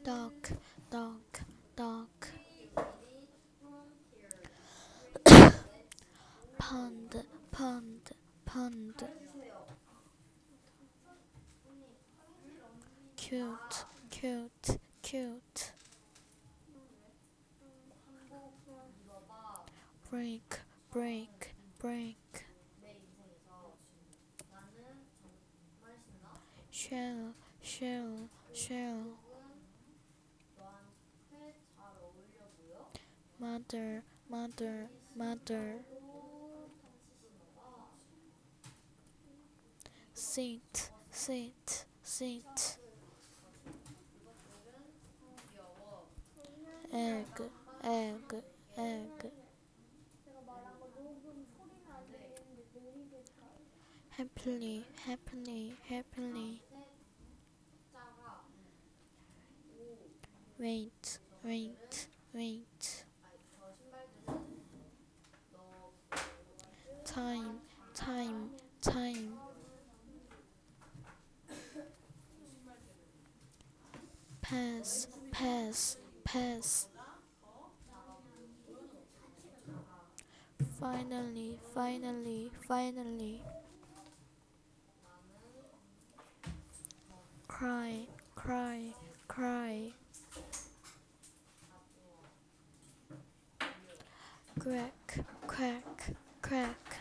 dog, dog, dog. Pond, pond, pond. Cute, cute, cute. Break, break, break. Shell, shell, shell. Mother, mother, mother. Sit, sit, sit. Egg, egg, egg. Happily, happily, happily. Wait, wait, wait. Time, time, time. Pass, pass, pass. Finally, finally, finally. Cry, cry, cry. Quack, quack, quack.